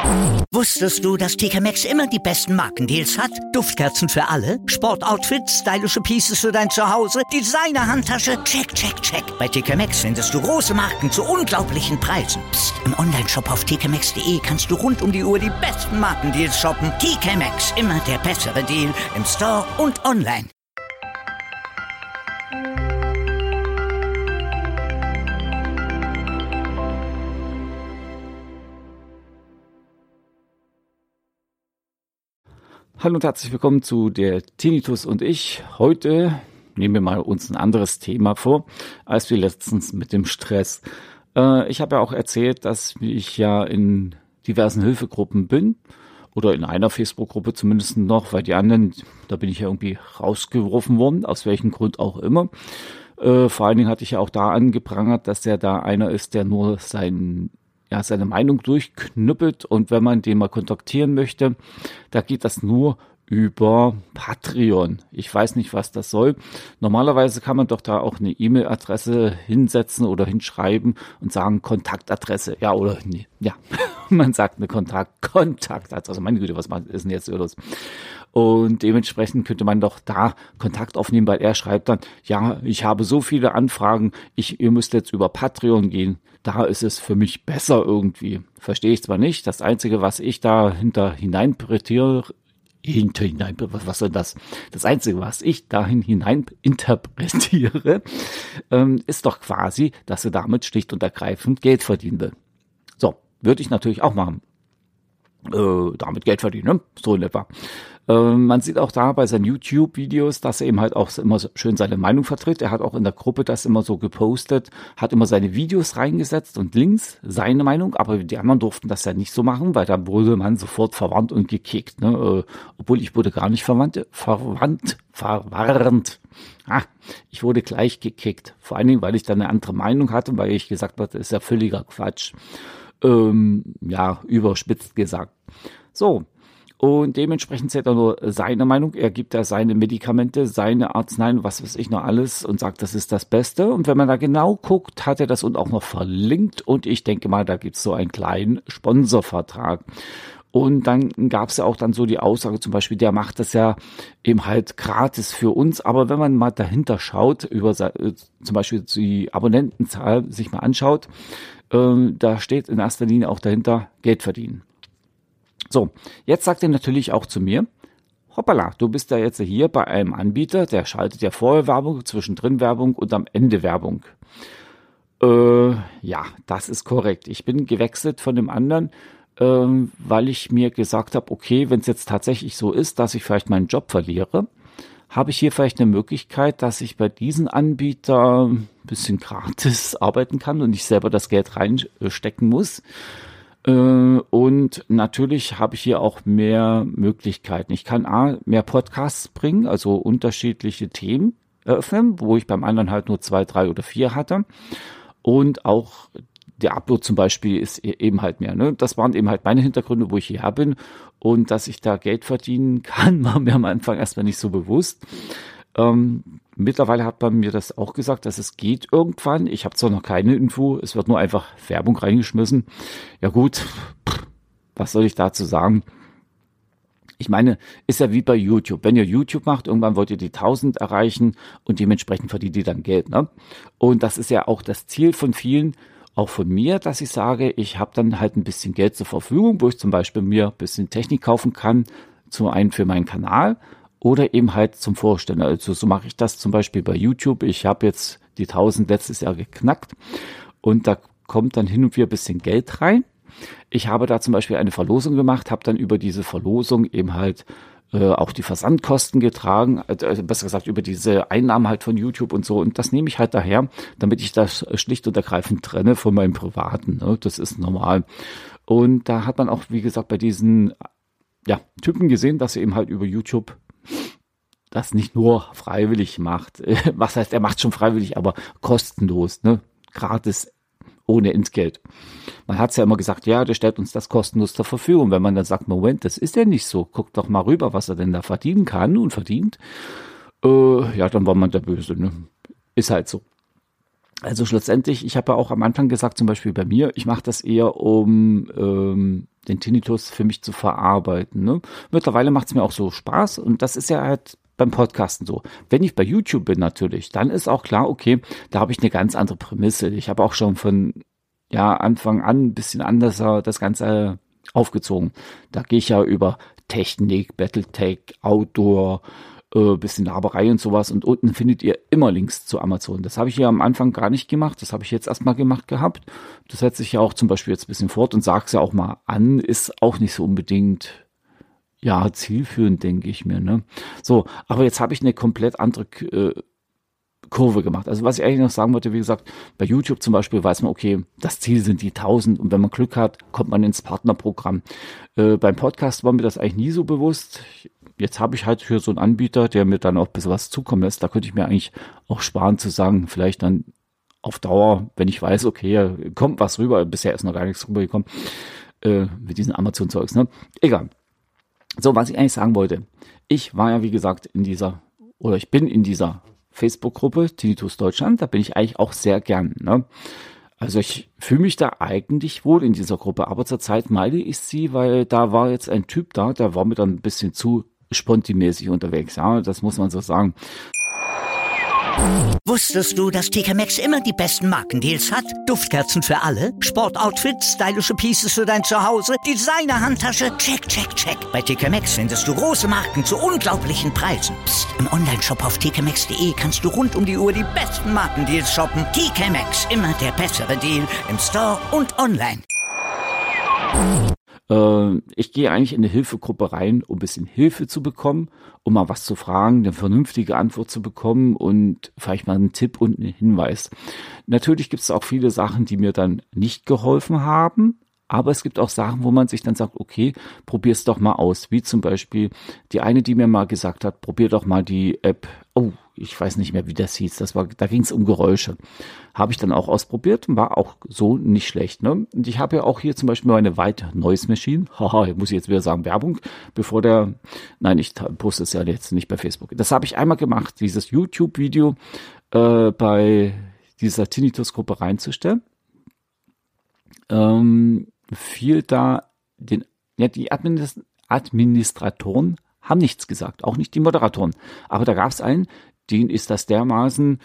Wusstest du, dass TK Maxx immer die besten Markendeals hat? Duftkerzen für alle, Sportoutfits, stylische Pieces für dein Zuhause, Designer-Handtasche, check, check, check. Bei TK Maxx findest du große Marken zu unglaublichen Preisen. Psst. Im Onlineshop auf tkmaxx.de kannst du rund um die Uhr die besten Markendeals shoppen. TK Maxx, immer der bessere Deal im Store und online. Hallo und herzlich willkommen zu der Tinnitus und ich. Heute nehmen wir mal uns ein anderes Thema vor, als wir letztens mit dem Stress. Ich habe ja auch erzählt, dass ich ja in diversen Hilfegruppen bin oder in einer Facebook-Gruppe zumindest noch, weil die anderen, da bin ich ja irgendwie rausgeworfen worden, aus welchem Grund auch immer. Vor allen Dingen hatte ich ja auch da angeprangert, dass da einer ist, der nur seine Meinung durchknüppelt, und wenn man den mal kontaktieren möchte, da geht das nur über Patreon. Ich weiß nicht, was das soll. Normalerweise kann man doch da auch eine E-Mail-Adresse hinsetzen oder hinschreiben und sagen Kontaktadresse. Ja, oder nee. Ja, man sagt eine Kontaktadresse. Meine Güte, was ist denn jetzt los? Und dementsprechend könnte man doch da Kontakt aufnehmen, weil er schreibt dann, ja, ich habe so viele Anfragen, ihr müsst jetzt über Patreon gehen. Da ist es für mich besser irgendwie. Verstehe ich zwar nicht. Das Einzige, was ich da was soll das? Das Einzige, was ich dahin hinein interpretiere, ist doch quasi, dass er damit schlicht und ergreifend Geld verdienen will. So, würde ich natürlich auch machen. Damit Geld verdienen, ne? So in etwa. Man sieht auch da bei seinen YouTube-Videos, dass er eben halt auch immer so schön seine Meinung vertritt. Er hat auch in der Gruppe das immer so gepostet, hat immer seine Videos reingesetzt und links seine Meinung, aber die anderen durften das ja nicht so machen, weil da wurde man sofort verwarnt und gekickt, ne? Obwohl ich wurde gar nicht verwarnt. Ich wurde gleich gekickt. Vor allen Dingen, weil ich dann eine andere Meinung hatte, weil ich gesagt habe, das ist ja völliger Quatsch. Überspitzt gesagt. So. Und dementsprechend zählt er nur seine Meinung. Er gibt da seine Medikamente, seine Arzneien, was weiß ich noch alles, und sagt, das ist das Beste. Und wenn man da genau guckt, hat er das und auch noch verlinkt. Und ich denke mal, da gibt's so einen kleinen Sponsorvertrag. Und dann gab's ja auch dann so die Aussage, zum Beispiel, der macht das ja eben halt gratis für uns. Aber wenn man mal dahinter schaut, über zum Beispiel die Abonnentenzahl sich mal anschaut, da steht in erster Linie auch dahinter Geld verdienen. So, jetzt sagt er natürlich auch zu mir, hoppala, du bist ja jetzt hier bei einem Anbieter, der schaltet ja vorher Werbung, zwischendrin Werbung und am Ende Werbung. Ja, das ist korrekt. Ich bin gewechselt von dem anderen, weil ich mir gesagt habe, okay, wenn es jetzt tatsächlich so ist, dass ich vielleicht meinen Job verliere, habe ich hier vielleicht eine Möglichkeit, dass ich bei diesen Anbietern ein bisschen gratis arbeiten kann und nicht selber das Geld reinstecken muss. Und natürlich habe ich hier auch mehr Möglichkeiten. Ich kann mehr Podcasts bringen, also unterschiedliche Themen eröffnen, wo ich beim anderen halt nur 2, 3 oder 4 hatte. Und auch der Upload zum Beispiel ist eben halt mehr. Ne? Das waren eben halt meine Hintergründe, wo ich hierher bin. Und dass ich da Geld verdienen kann, war mir am Anfang erstmal nicht so bewusst. Mittlerweile hat man mir das auch gesagt, dass es geht irgendwann. Ich habe zwar noch keine Info, es wird nur einfach Werbung reingeschmissen. Ja gut, was soll ich dazu sagen? Ich meine, ist ja wie bei YouTube. Wenn ihr YouTube macht, irgendwann wollt ihr die 1000 erreichen und dementsprechend verdient ihr dann Geld. Ne? Und das ist ja auch das Ziel von vielen, auch von mir, dass ich sage, ich habe dann halt ein bisschen Geld zur Verfügung, wo ich zum Beispiel mir ein bisschen Technik kaufen kann, zum einen für meinen Kanal, oder eben halt zum Vorstellen. Also so mache ich das zum Beispiel bei YouTube. Ich habe jetzt die 1000 letztes Jahr geknackt und da kommt dann hin und wieder ein bisschen Geld rein. Ich habe da zum Beispiel eine Verlosung gemacht, habe dann über diese Verlosung eben halt auch die Versandkosten getragen, besser gesagt über diese Einnahmen halt von YouTube und so. Und das nehme ich halt daher, damit ich das schlicht und ergreifend trenne von meinem Privaten. Ne? Das ist normal. Und da hat man auch, wie gesagt, bei diesen Typen gesehen, dass sie eben halt über YouTube das nicht nur freiwillig macht. Was heißt, er macht schon freiwillig, aber kostenlos, ne? Gratis, ohne Entgelt. Man hat es ja immer gesagt, ja, der stellt uns das kostenlos zur Verfügung. Wenn man dann sagt, Moment, das ist ja nicht so. Guckt doch mal rüber, was er denn da verdienen kann und verdient. Dann war man der Böse, ne? Ist halt so. Also schlussendlich, ich habe ja auch am Anfang gesagt, zum Beispiel bei mir, ich mache das eher um den Tinnitus für mich zu verarbeiten. Ne? Mittlerweile macht es mir auch so Spaß und das ist ja halt beim Podcasten so. Wenn ich bei YouTube bin natürlich, dann ist auch klar, okay, da habe ich eine ganz andere Prämisse. Ich habe auch schon von Anfang an ein bisschen anders das Ganze aufgezogen. Da gehe ich ja über Technik, Battletech, Outdoor, bisschen Laberei und sowas und unten findet ihr immer Links zu Amazon. Das habe ich ja am Anfang gar nicht gemacht, das habe ich jetzt erstmal gemacht gehabt. Das setze ich ja auch zum Beispiel jetzt ein bisschen fort und sage es ja auch mal an, ist auch nicht so unbedingt zielführend, denke ich mir. Ne? So, aber jetzt habe ich eine komplett andere Kurve gemacht. Also was ich eigentlich noch sagen wollte, wie gesagt, bei YouTube zum Beispiel weiß man, okay, das Ziel sind die 1000 und wenn man Glück hat, kommt man ins Partnerprogramm. Beim Podcast war mir das eigentlich nie so bewusst. Jetzt habe ich halt für so einen Anbieter, der mir dann auch ein bisschen was zukommen lässt, da könnte ich mir eigentlich auch sparen zu sagen, vielleicht dann auf Dauer, wenn ich weiß, okay, kommt was rüber, bisher ist noch gar nichts rübergekommen, mit diesen Amazon-Zeugs, ne? Egal. So, was ich eigentlich sagen wollte, ich war ja wie gesagt ich bin in dieser Facebook-Gruppe Tinnitus Deutschland, da bin ich eigentlich auch sehr gern, ne? Also ich fühle mich da eigentlich wohl in dieser Gruppe, aber zurzeit meide ich sie, weil da war jetzt ein Typ da, der war mir dann ein bisschen zu spontimäßig unterwegs, ja, das muss man so sagen. Wusstest du, dass TK Maxx immer die besten Markendeals hat? Duftkerzen für alle, Sportoutfits, stylische Pieces für dein Zuhause, Designer-Handtasche, check, check, check. Bei TK Maxx findest du große Marken zu unglaublichen Preisen. Psst. Im Onlineshop auf tkmaxx.de kannst du rund um die Uhr die besten Markendeals shoppen. TK Maxx, immer der bessere Deal im Store und online. Ich gehe eigentlich in eine Hilfegruppe rein, um ein bisschen Hilfe zu bekommen, um mal was zu fragen, eine vernünftige Antwort zu bekommen und vielleicht mal einen Tipp und einen Hinweis. Natürlich gibt es auch viele Sachen, die mir dann nicht geholfen haben, aber es gibt auch Sachen, wo man sich dann sagt, okay, probier's doch mal aus. Wie zum Beispiel die eine, die mir mal gesagt hat, probier doch mal die App, ich weiß nicht mehr, wie das hieß, da ging es um Geräusche. Habe ich dann auch ausprobiert und war auch so nicht schlecht. Ne? Und ich habe ja auch hier zum Beispiel meine White Noise Machine. Haha, muss ich jetzt wieder sagen, Werbung, ich poste es ja jetzt nicht bei Facebook. Das habe ich einmal gemacht, dieses YouTube-Video bei dieser Tinnitus-Gruppe reinzustellen. Fiel da die Administratoren haben nichts gesagt, auch nicht die Moderatoren. Aber da gab es einen, den ist das dermaßen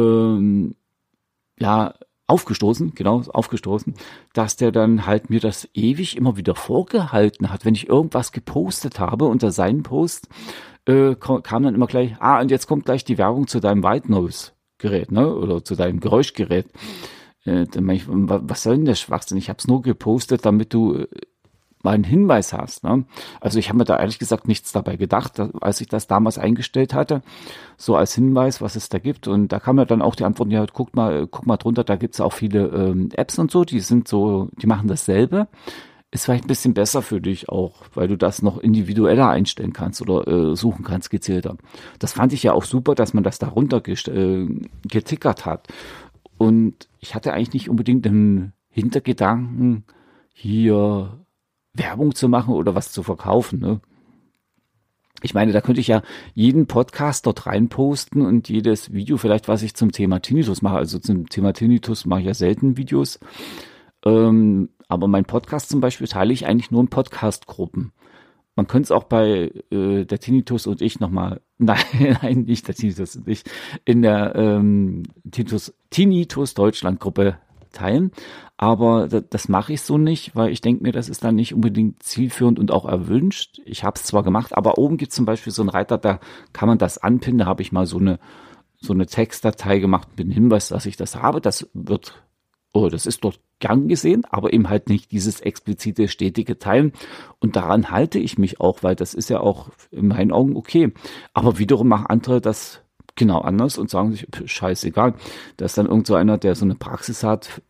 aufgestoßen, dass der dann halt mir das ewig immer wieder vorgehalten hat, wenn ich irgendwas gepostet habe unter seinen Post, kam dann immer gleich, und jetzt kommt gleich die Werbung zu deinem White Noise Gerät, ne, oder zu deinem Geräuschgerät. Dann meine ich, was soll denn der Schwachsinn? Ich habe es nur gepostet, damit du mal einen Hinweis hast. Ne? Also ich habe mir da ehrlich gesagt nichts dabei gedacht, als ich das damals eingestellt hatte, so als Hinweis, was es da gibt. Und da kam ja dann auch die Antwort, ja, guck mal drunter, da gibt es auch viele Apps und so, die machen dasselbe. Ist vielleicht ein bisschen besser für dich auch, weil du das noch individueller einstellen kannst oder suchen kannst, gezielter. Das fand ich ja auch super, dass man das da runter getickert hat. Und ich hatte eigentlich nicht unbedingt den Hintergedanken, hier Werbung zu machen oder was zu verkaufen. Ne? Ich meine, da könnte ich ja jeden Podcast dort reinposten und jedes Video vielleicht, was ich zum Thema Tinnitus mache. Also zum Thema Tinnitus mache ich ja selten Videos. Aber mein Podcast zum Beispiel teile ich eigentlich nur in Podcast-Gruppen. Man könnte es auch bei der Tinnitus und ich nochmal, nein, nicht der Tinnitus und ich, in der Tinnitus Deutschland Gruppe teilen. Aber das mache ich so nicht, weil ich denke mir, das ist dann nicht unbedingt zielführend und auch erwünscht. Ich habe es zwar gemacht, aber oben gibt es zum Beispiel so einen Reiter, da kann man das anpinnen. Da habe ich mal so eine Textdatei gemacht mit dem Hinweis, dass ich das habe. Das ist dort gern gesehen, aber eben halt nicht dieses explizite, stetige Teilen. Und daran halte ich mich auch, weil das ist ja auch in meinen Augen okay. Aber wiederum machen andere das genau anders und sagen sich, scheißegal. Da ist dann irgend so einer, der so eine Praxis hat,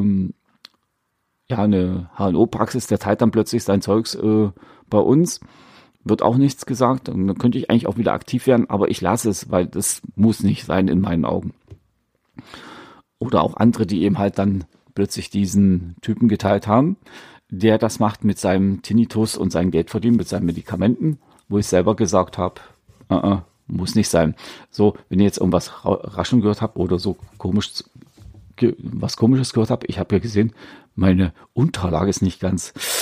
eine HNO-Praxis, der teilt dann plötzlich sein Zeugs bei uns. Wird auch nichts gesagt. Und dann könnte ich eigentlich auch wieder aktiv werden, aber ich lasse es, weil das muss nicht sein in meinen Augen. Oder auch andere, die eben halt dann plötzlich diesen Typen geteilt haben, der das macht mit seinem Tinnitus und sein Geld verdient, mit seinen Medikamenten, wo ich selber gesagt habe, muss nicht sein. So, wenn ihr jetzt irgendwas rascheln gehört habt oder so was Komisches gehört habt, ich habe ja gesehen, meine Unterlage ist nicht ganz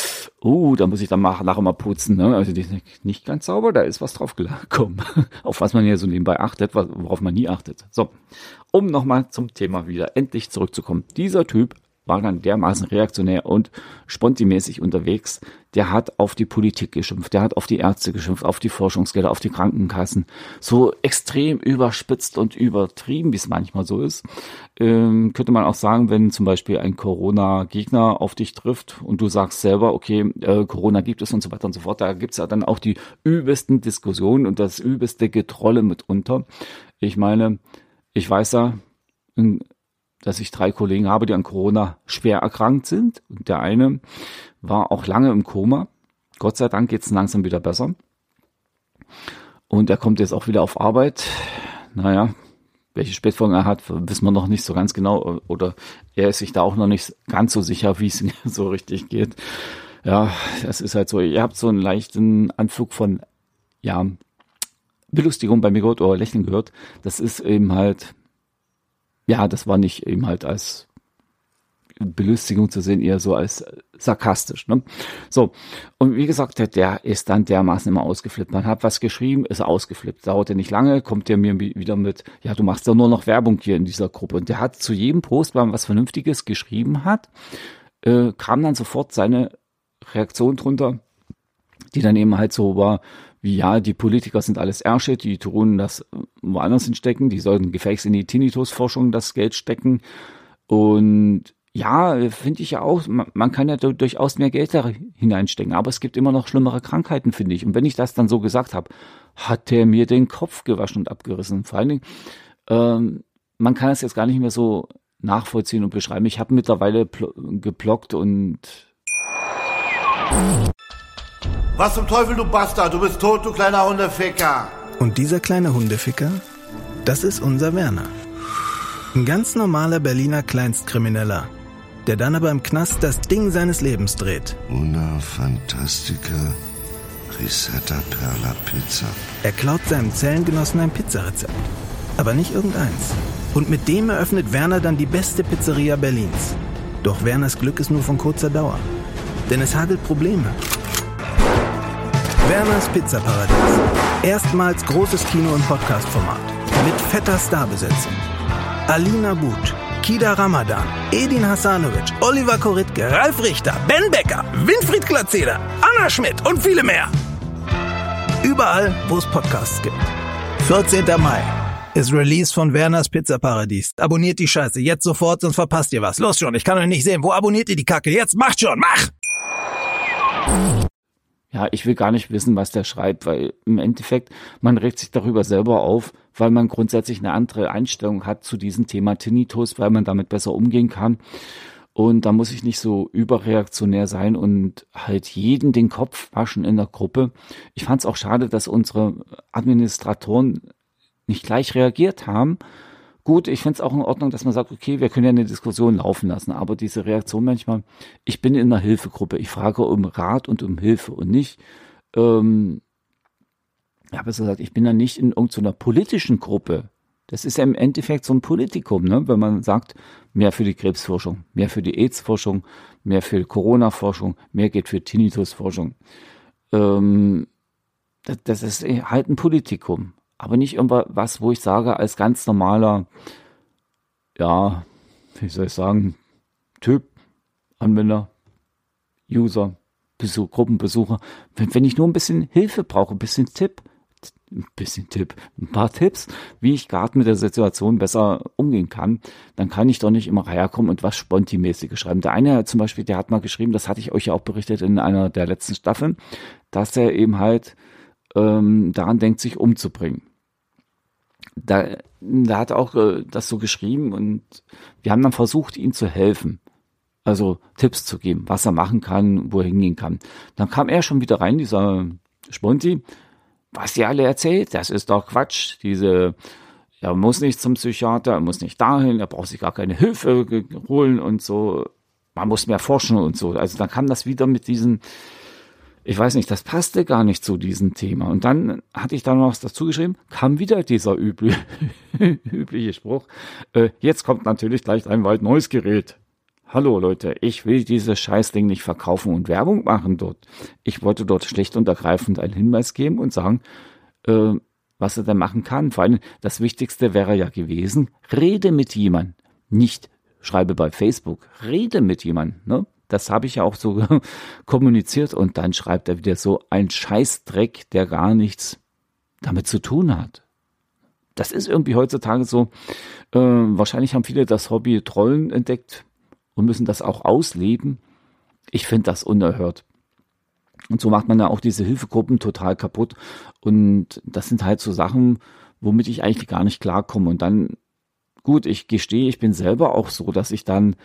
Da muss ich dann nachher mal putzen, ne? Also die sind nicht ganz sauber, da ist was drauf gekommen. Auf was man ja so nebenbei achtet, worauf man nie achtet. So, um nochmal zum Thema wieder endlich zurückzukommen. Dieser Typ war dann dermaßen reaktionär und spontimäßig unterwegs. Der hat auf die Politik geschimpft, der hat auf die Ärzte geschimpft, auf die Forschungsgelder, auf die Krankenkassen. So extrem überspitzt und übertrieben, wie es manchmal so ist. Könnte man auch sagen, wenn zum Beispiel ein Corona-Gegner auf dich trifft und du sagst selber, okay, Corona gibt es und so weiter und so fort. Da gibt's ja dann auch die übelsten Diskussionen und das übelste Getrolle mitunter. Ich meine, ich weiß ja, dass ich 3 Kollegen habe, die an Corona schwer erkrankt sind. Und der eine war auch lange im Koma. Gott sei Dank geht's langsam wieder besser. Und er kommt jetzt auch wieder auf Arbeit. Naja, welche Spätfolgen er hat, wissen wir noch nicht so ganz genau. Oder er ist sich da auch noch nicht ganz so sicher, wie es so richtig geht. Ja, das ist halt so. Ihr habt so einen leichten Anflug von, ja, Belustigung bei mir gehört oder Lächeln gehört. Das ist eben halt, ja, das war nicht eben halt als Belustigung zu sehen, eher so als sarkastisch. Ne? So, und wie gesagt, der ist dann dermaßen immer ausgeflippt. Man hat was geschrieben, ist ausgeflippt. Dauerte nicht lange, kommt der mir wieder mit, ja, du machst ja nur noch Werbung hier in dieser Gruppe. Und der hat zu jedem Post, wenn man was Vernünftiges geschrieben hat, kam dann sofort seine Reaktion drunter, die dann eben halt so war, wie, ja, die Politiker sind alles Ärsche, die tun das woanders hinstecken, die sollten gefälligst in die Tinnitus-Forschung das Geld stecken. Und ja, finde ich ja auch, man kann ja durchaus mehr Geld da hineinstecken, aber es gibt immer noch schlimmere Krankheiten, finde ich. Und wenn ich das dann so gesagt habe, hat der mir den Kopf gewaschen und abgerissen. Vor allen Dingen, man kann es jetzt gar nicht mehr so nachvollziehen und beschreiben. Ich habe mittlerweile geblockt und... Was zum Teufel, du Bastard? Du bist tot, du kleiner Hundeficker. Und dieser kleine Hundeficker, das ist unser Werner. Ein ganz normaler Berliner Kleinstkrimineller, der dann aber im Knast das Ding seines Lebens dreht. Una Fantastica Risetta Perla Pizza. Er klaut seinem Zellengenossen ein Pizzarezept, aber nicht irgendeins. Und mit dem eröffnet Werner dann die beste Pizzeria Berlins. Doch Werners Glück ist nur von kurzer Dauer, denn es hagelt Probleme. Werners Pizzaparadies. Erstmals großes Kino- und Podcast-Format. Mit fetter Starbesetzung. Alina But, Kida Ramadan, Edin Hasanovic, Oliver Koritke, Ralf Richter, Ben Becker, Winfried Glatzeder, Anna Schmidt und viele mehr. Überall, wo es Podcasts gibt. 14. Mai ist Release von Werners Pizzaparadies. Abonniert die Scheiße jetzt sofort, sonst verpasst ihr was. Los schon, ich kann euch nicht sehen. Wo abonniert ihr die Kacke? Jetzt macht schon, mach! Ja, ich will gar nicht wissen, was der schreibt, weil im Endeffekt, man regt sich darüber selber auf, weil man grundsätzlich eine andere Einstellung hat zu diesem Thema Tinnitus, weil man damit besser umgehen kann. Und da muss ich nicht so überreaktionär sein und halt jeden den Kopf waschen in der Gruppe. Ich fand es auch schade, dass unsere Administratoren nicht gleich reagiert haben. Gut, ich finde es auch in Ordnung, dass man sagt, okay, wir können ja eine Diskussion laufen lassen, aber diese Reaktion manchmal, ich bin in einer Hilfegruppe, ich frage um Rat und um Hilfe und nicht, ich habe es gesagt, ich bin ja nicht in irgendeiner politischen Gruppe. Das ist ja im Endeffekt so ein Politikum, ne? Wenn man sagt, mehr für die Krebsforschung, mehr für die AIDS-Forschung, mehr für Corona-Forschung, mehr geht für Tinnitus-Forschung. Das ist halt ein Politikum. Aber nicht irgendwas, wo ich sage, als ganz normaler, ja, wie soll ich sagen, Typ, Anwender, User, Gruppenbesucher, wenn ich nur ein bisschen Hilfe brauche, ein paar Tipps, wie ich gerade mit der Situation besser umgehen kann, dann kann ich doch nicht immer herkommen und was Sponti-mäßiges schreiben. Der eine zum Beispiel, der hat mal geschrieben, das hatte ich euch ja auch berichtet in einer der letzten Staffeln, dass er eben halt daran denkt, sich umzubringen. Da hat er auch das so geschrieben und wir haben dann versucht, ihm zu helfen. Also Tipps zu geben, was er machen kann, wo er hingehen kann. Dann kam er schon wieder rein, dieser Sponti. Was ihr alle erzählt, das ist doch Quatsch. Er muss nicht zum Psychiater, er muss nicht dahin, er braucht sich gar keine Hilfe holen und so. Man muss mehr forschen und so. Also dann kam das wieder mit diesen, ich weiß nicht, das passte gar nicht zu diesem Thema. Und dann hatte ich da noch was dazu geschrieben, kam wieder dieser übliche Spruch. Jetzt kommt natürlich gleich ein weit neues Gerät. Hallo Leute, ich will dieses Scheißding nicht verkaufen und Werbung machen dort. Ich wollte dort schlicht und ergreifend einen Hinweis geben und sagen, was er da machen kann. Vor allem das Wichtigste wäre ja gewesen, rede mit jemandem. Nicht schreibe bei Facebook, rede mit jemandem. Ne? Das habe ich ja auch so kommuniziert und dann schreibt er wieder so ein Scheißdreck, der gar nichts damit zu tun hat. Das ist irgendwie heutzutage so. Wahrscheinlich haben viele das Hobby Trollen entdeckt und müssen das auch ausleben. Ich finde das unerhört. Und so macht man ja auch diese Hilfegruppen total kaputt. Und das sind halt so Sachen, womit ich eigentlich gar nicht klarkomme. Und dann, gut, ich gestehe, ich bin selber auch so, dass ich dann,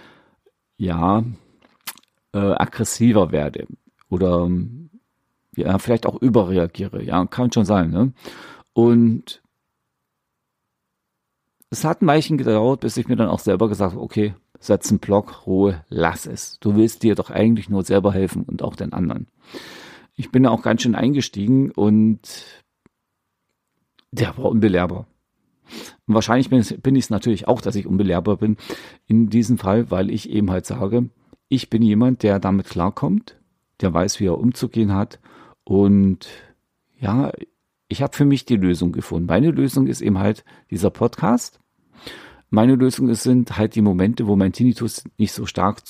aggressiver werde. Oder, vielleicht auch überreagiere. Ja, kann schon sein, ne? Und es hat ein Weilchen gedauert, bis ich mir dann auch selber gesagt habe, okay, setz einen Block, Ruhe, lass es. Du willst dir doch eigentlich nur selber helfen und auch den anderen. Ich bin da auch ganz schön eingestiegen und der war unbelehrbar. Und wahrscheinlich bin ich es natürlich auch, dass ich unbelehrbar bin in diesem Fall, weil ich eben halt sage, ich bin jemand, der damit klarkommt, der weiß, wie er umzugehen hat und ja, ich habe für mich die Lösung gefunden. Meine Lösung ist eben halt dieser Podcast. Meine Lösung sind halt die Momente, wo mein Tinnitus nicht so stark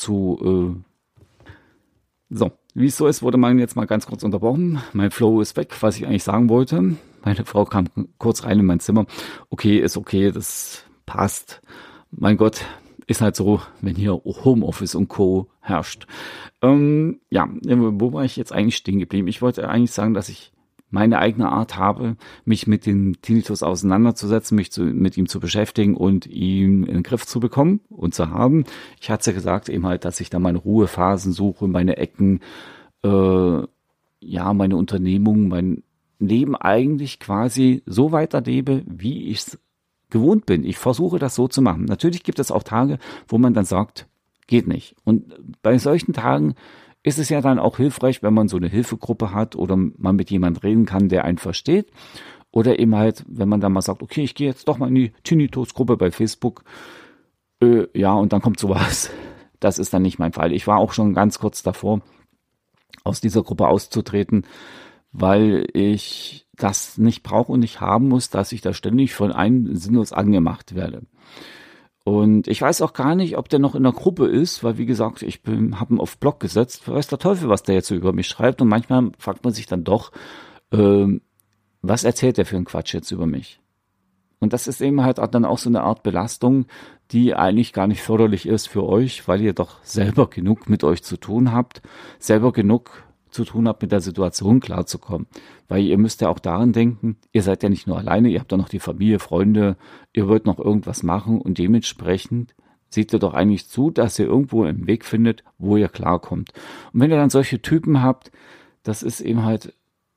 wie es so ist, wurde man jetzt mal ganz kurz unterbrochen. Mein Flow ist weg, was ich eigentlich sagen wollte. Meine Frau kam kurz rein in mein Zimmer. Okay, ist okay, das passt. Mein Gott, ist halt so, wenn hier Homeoffice und Co. herrscht. Wo war ich jetzt eigentlich stehen geblieben? Ich wollte eigentlich sagen, dass ich meine eigene Art habe, mich mit dem Tinnitus auseinanderzusetzen, mich mit ihm zu beschäftigen und ihn in den Griff zu bekommen und zu haben. Ich hatte ja gesagt eben halt, dass ich da meine Ruhephasen suche, meine Ecken, meine Unternehmung, mein Leben eigentlich quasi so weiterlebe, wie ich es gewohnt bin. Ich versuche das so zu machen. Natürlich gibt es auch Tage, wo man dann sagt, geht nicht. Und bei solchen Tagen ist es ja dann auch hilfreich, wenn man so eine Hilfegruppe hat oder man mit jemandem reden kann, der einen versteht. Oder eben halt, wenn man dann mal sagt, okay, ich gehe jetzt doch mal in die Tinnitus-Gruppe bei Facebook. Und dann kommt sowas. Das ist dann nicht mein Fall. Ich war auch schon ganz kurz davor, aus dieser Gruppe auszutreten, weil ich das nicht brauche und nicht haben muss, dass ich da ständig von einem sinnlos angemacht werde. Und ich weiß auch gar nicht, ob der noch in der Gruppe ist, weil wie gesagt, ich habe ihn auf Blog gesetzt. Weiß der Teufel, was der jetzt so über mich schreibt. Und manchmal fragt man sich dann doch, was erzählt der für einen Quatsch jetzt über mich? Und das ist eben halt dann auch so eine Art Belastung, die eigentlich gar nicht förderlich ist für euch, weil ihr doch selber genug mit euch zu tun habt, selber genug zu tun habt, mit der Situation klarzukommen. Weil ihr müsst ja auch daran denken, ihr seid ja nicht nur alleine, ihr habt ja noch die Familie, Freunde, ihr wollt noch irgendwas machen und dementsprechend seht ihr doch eigentlich zu, dass ihr irgendwo einen Weg findet, wo ihr klarkommt. Und wenn ihr dann solche Typen habt, das ist eben halt,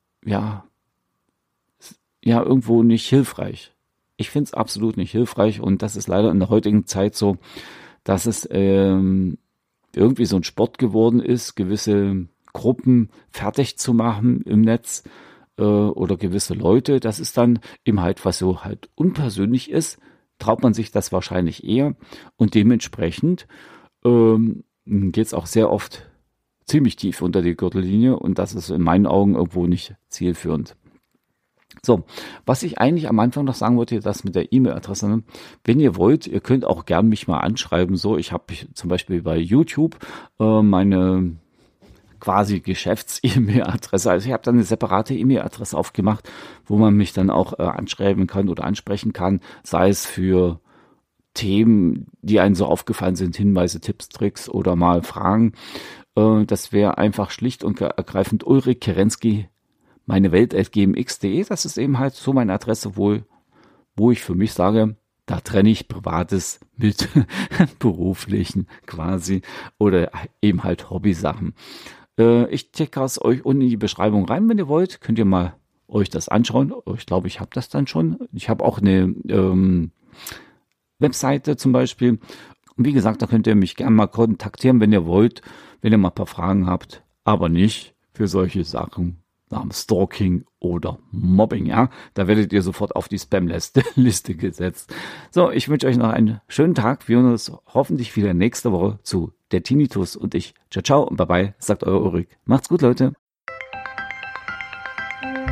irgendwo nicht hilfreich. Ich finde es absolut nicht hilfreich und das ist leider in der heutigen Zeit so, dass es irgendwie so ein Sport geworden ist, gewisse Gruppen fertig zu machen im Netz oder gewisse Leute. Das ist dann eben halt, was so halt unpersönlich ist, traut man sich das wahrscheinlich eher und dementsprechend geht es auch sehr oft ziemlich tief unter die Gürtellinie und das ist in meinen Augen irgendwo nicht zielführend. So, was ich eigentlich am Anfang noch sagen wollte, das mit der E-Mail-Adresse, wenn ihr wollt, ihr könnt auch gern mich mal anschreiben. So, ich habe zum Beispiel bei YouTube meine quasi Geschäfts-E-Mail-Adresse. Also ich habe dann eine separate E-Mail-Adresse aufgemacht, wo man mich dann auch anschreiben kann oder ansprechen kann, sei es für Themen, die einem so aufgefallen sind, Hinweise, Tipps, Tricks oder mal Fragen. Das wäre einfach schlicht und ergreifend Ulrich Kerensky, meinewelt@gmx.de. Das ist eben halt so meine Adresse, wo ich für mich sage, da trenne ich Privates mit beruflichen quasi oder eben halt Hobbysachen. Ich checke es euch unten in die Beschreibung rein, wenn ihr wollt. Könnt ihr mal euch das anschauen. Ich glaube, ich habe das dann schon. Ich habe auch eine Webseite zum Beispiel. Und wie gesagt, da könnt ihr mich gerne mal kontaktieren, wenn ihr wollt, wenn ihr mal ein paar Fragen habt. Aber nicht für solche Sachen namens Stalking oder Mobbing, ja. Da werdet ihr sofort auf die Spam-Liste gesetzt. So, ich wünsche euch noch einen schönen Tag. Wir hören uns hoffentlich wieder nächste Woche zu der Tinnitus und ich. Ciao, ciao und bye bye, sagt euer Ulrich. Macht's gut, Leute.